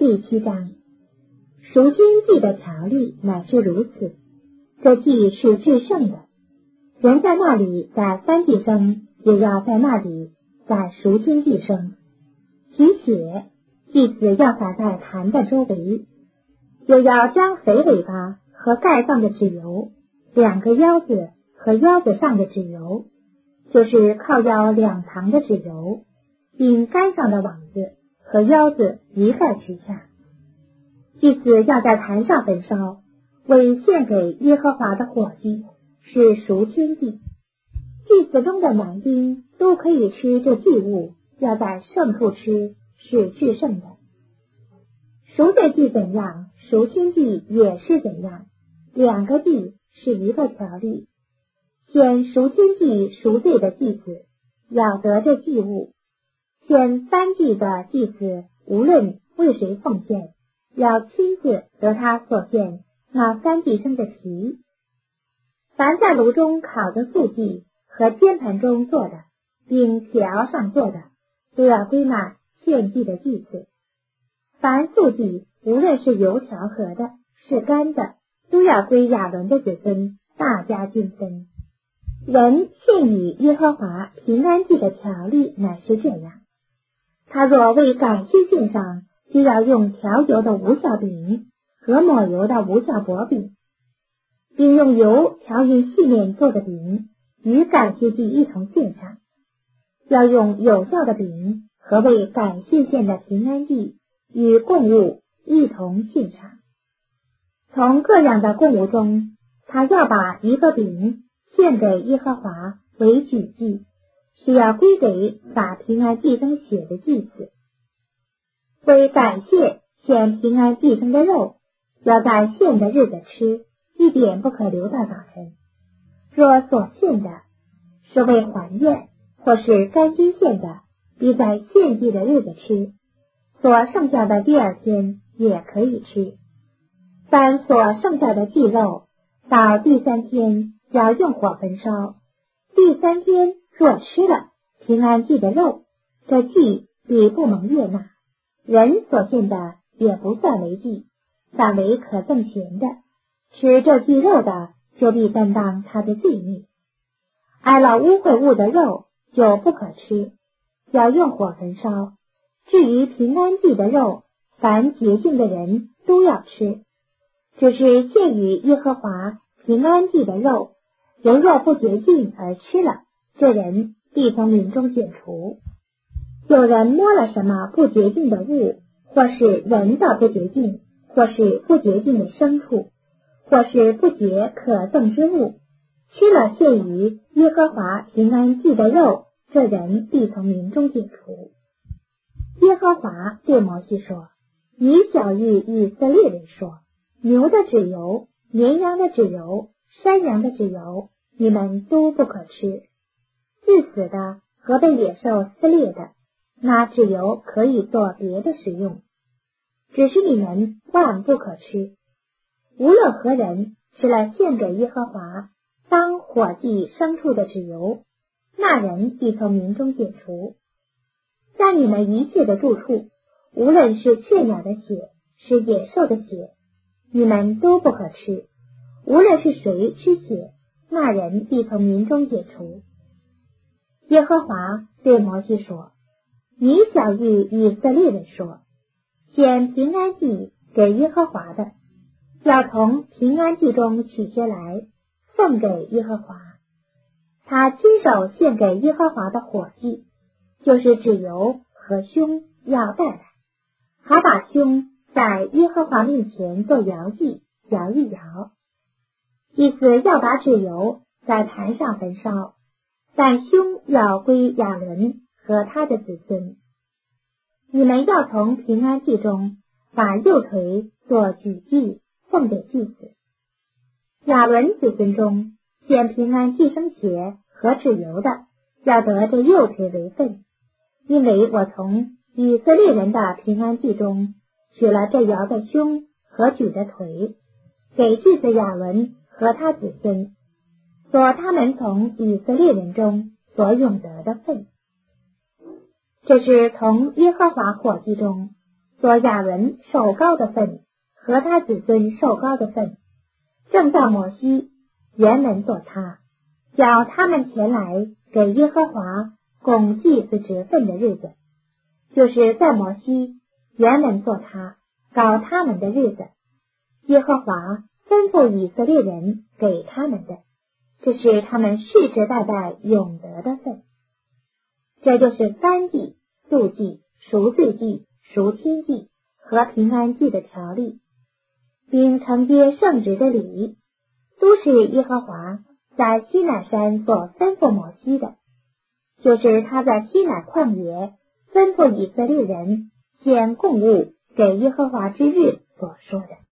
第7章。赎愆祭的条例乃是如此，这祭是至圣的，人在那里在燔祭生，也要在那里在赎愆祭生。其血，祭司要洒在坛的周围，又要将肥尾巴和盖上的脂油，2个腰子和腰子上的脂油，就是靠腰2旁的脂油，并杆上的网子和腰子一概取下。祭司要在坛上焚烧，为献给耶和华的火祭，是赎愆祭。祭司中的男丁都可以吃这祭物，要在圣处吃，是至圣的。赎罪祭怎样，赎愆祭也是怎样，2个祭是一个条例。献赎愆祭赎罪的祭司要得这祭物，献燔祭的祭司无论为谁奉献，要亲自得他所献那燔祭生的皮。凡在炉中烤的素祭和煎盘中做的，并铁熬上做的，都要归纳献祭的祭司。凡素祭无论是油调和的，是干的，都要归亚伦的子孙，大家均分。人献与耶和华平安祭的条例乃是这样：他若为感谢献上，就要用调油的无酵饼和抹油的无酵薄饼，并用油调匀细面做的饼，与感谢祭一同献上。要用有效的饼和为感谢献的平安祭与供物一同献上。从各样的供物中，他要把1个饼献给耶和华为举祭，是要归给撒平安祭生血的祭司。为感谢献平安祭生的肉，要在献的日子吃，一点不可留到早晨。若所献的是为还愿或是甘心献的，必在献祭的日子吃，所剩下的第2天也可以吃。但所剩下的祭肉，到第3天要用火焚烧。第3天若吃了平安祭的肉，这祭必不蒙悦纳，人所献的也不算为祭，但为可赠钱的。吃这祭肉的，就必担当他的罪孽。挨了污秽物的肉就不可吃，要用火焚烧。至于平安祭的肉，凡洁净的人都要吃。只是献与耶和华平安祭的肉，人若不洁净而吃了，这人必从民中剪除。有人摸了什么不洁净的物，或是人的不洁净，或是不洁净的牲畜，或是不洁可憎之物，吃了献于耶和华平安祭的肉，这人必从民中剪除。耶和华对摩西说：你晓谕以色列人说，牛的脂油、绵羊的脂油、山羊的脂油，你们都不可吃。自死的和被野兽撕裂的，那脂油可以做别的食用，只是你们万不可吃。无论何人吃了献给耶和华当火祭牲畜的脂油，那人必从民中剪除。在你们一切的住处，无论是雀鸟的血，是野兽的血，你们都不可吃。无论是谁吃血，那人必从民中剪除。耶和华对摩西说：你晓谕以色列人说，献平安祭给耶和华的，要从平安祭中取些来，奉给耶和华。他亲手献给耶和华的火祭，就是脂油和胸要带来，好把胸在耶和华面前做摇祭，摇一摇。祭司要把脂油在坛上焚烧，但胸要归亚伦和他的子孙。你们要从平安祭中把右腿做举祭，奉给祭司。亚伦子孙中献平安祭生血和脂油的，要得这右腿为分，因为我从以色列人的平安祭中取了这摇的胸和举的腿，给祭司亚伦和他子孙，做他们从以色列人中所永得的份。这是从耶和华火祭中做亚伦受膏的份和他子孙受膏的份，正照摩西原文作他，叫他们前来给耶和华供祭司职分的日子，就是在摩西原文作他告他们的日子，耶和华吩咐以色列人给他们的，这是他们世世代代永得的份。这就是燔祭、素祭、赎罪祭、赎愆祭和平安祭的条例，并承接圣职的礼，都是耶和华在西乃山所吩咐摩西的，就是他在西乃旷野吩咐以色列人献供物给耶和华之日所说的。